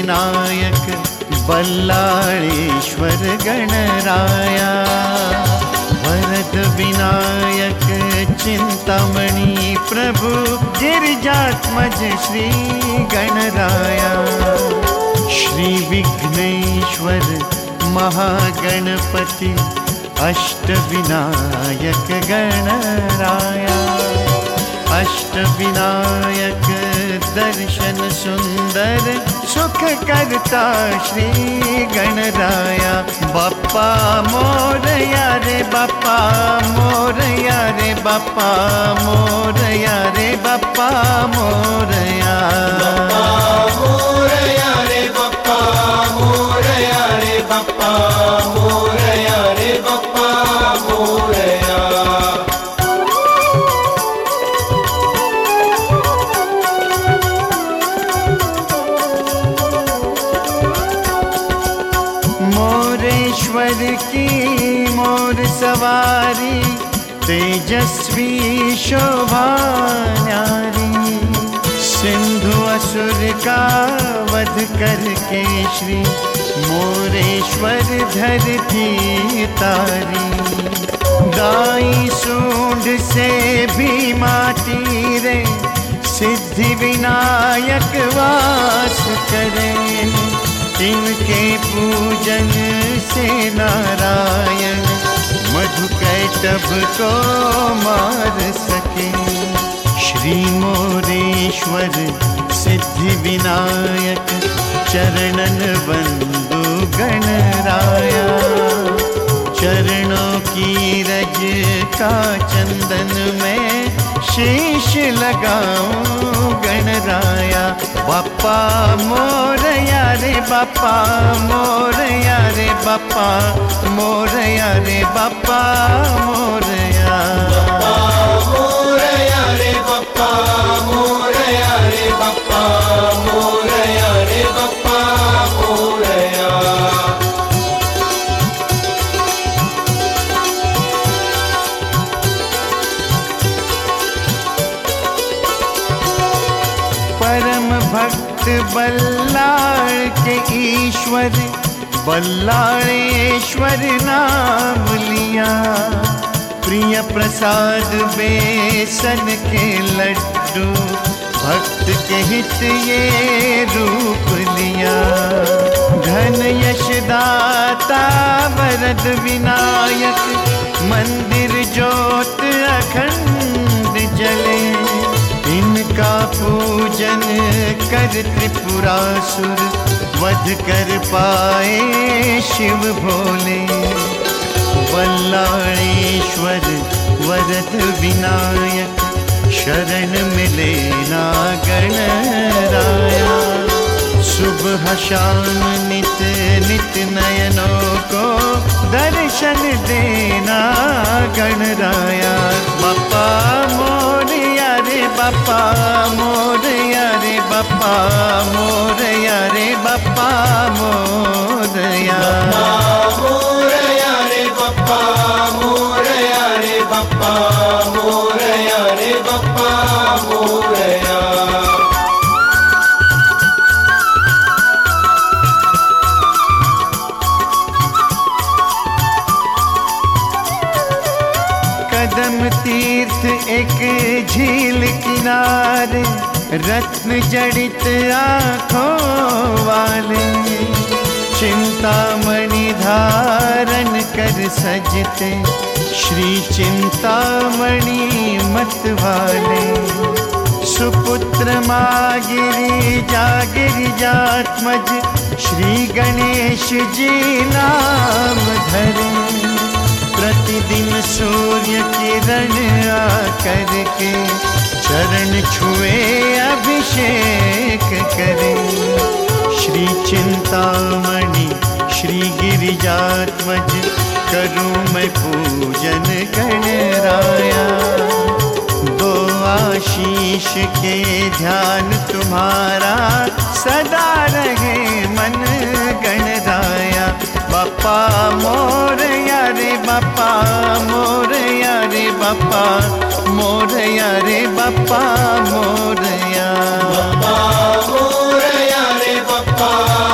विनायक बल्लाळेश्वर गणराया, वरद विनायक चिंतामणि प्रभु गिरिजात्मज श्री गणराया, श्री विघ्नेश्वर महागणपति अष्टविनायक गणराया, अष्टविनायक दर्शन सुंदर सुख करता श्री गणराया। बाप्पा मोरया रे बाप्पा मोरया रे बाप्पा मोरया रे बाप्पा मोरया, मोरया रे बाप्पा मोरया रे बाप्पा मोरया रे बाप्पा मोरया। मोरेश्वर की मोर सवारी तेजस्वी शोभा न्यारी, सिंधु असुर का वध करके श्री मोरेश्वर धरती तारी, गाई सूंड से भी माटी रे सिद्धि विनायक वास करे, इनके पूजन से नारायण मधुकैटभ को मार सके। श्री मोरेश्वर सिद्धि विनायक चरणन बंधु गणराया, चरणों की रज का चंदन में शीश लगाऊं गणराया। बाप्पा मोरया रे बाप्पा मोरया रे बाप्पा मोरया रे बाप्पा मोरया, मोरया रे बाप्पा मोरया रे बाप्पा मोरया रे बाप्पा मोरया। परम भक्त बल्लाळ के ईश्वर बल्लाळेश्वर नाम लिया, प्रिय प्रसाद बेसन के लड्डू भक्त के हित ये रूप लिया, धन यश दाता वरद विनायक मंदिर ज्योत अखंड जले, इनका पूजन कर त्रिपुरासुर वध कर पाए शिव भोले। बल्लाळेश्वर वरद विनायक शरण मिले ना गणराया, सुबह शाम नित नित नयनों को दर्शन देना गणराया। बाप्पा मोरया रे बाप्पा मोरया रे बाप्पा मोरया रे बाप्पा मोरया, मोरया रे बाप्पा मोरया रे बाप्पा मोरया रे बाप्पा मोरया। कदम तीर्थ एक झील किनारे रत्न जड़ित आँखों वाले, चिंतामणि धारण कर सजते श्री चिंतामणि मत वाले, सुपुत्र माँ गिरिजात्मज श्री गणेश जी नाम धरे, प्रतिदिन सूर्य किरण आकर के चरण छुए अभिषेक करे, श्री चिंतामणि श्री गिरिजात्मज करूं मैं पूजन गणराया। दो आशीष के ध्यान तुम्हारा सदा रहे मन गणराया। बाप्पा मोरया रे बाप्पा मोरया रे बाप्पा मोरया रे बाप्पा मोरया, बाप्पा मोरया रे बाप्पा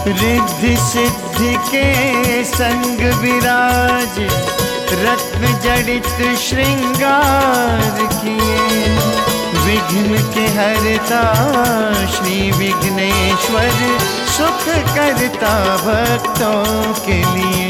रिद्धि सिद्धि के संग विराज, रत्न जड़ित श्रृंगार किए। विघ्न के हरता श्री विघ्नेश्वर, सुख करता भक्तों के लिए।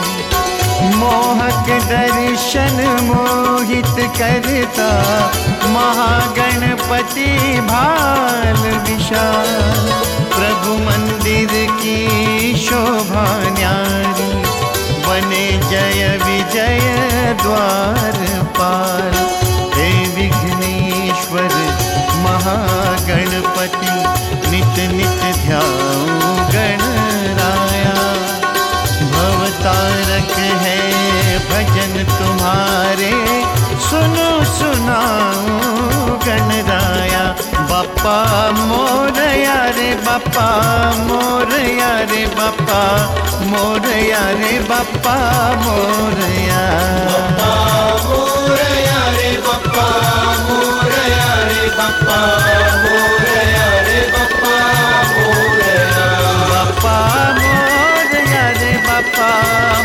मोहक दर्शन मोहित करता, महागणपति भाल विशाल। प्रभु मंदिर की शोभा न्यारी, बने जय विजय द्वार पाल। हे विघ्नेश्वर महागणपति, नित नित ध्याऊं गणराया। भवतारक है भजन तुम्हारे, सुनो सुनाऊं गणराया। बाप्पा मोरया रे बाप्पा मोरया रे बाप्पा मोरया रे बाप्पा मोरया। बाप्पा मोरया रे बाप्पा मोरया रे बाप्पा मोरया रे बाप्पा मोरया। बाप्पा मोरया रे बाप्पा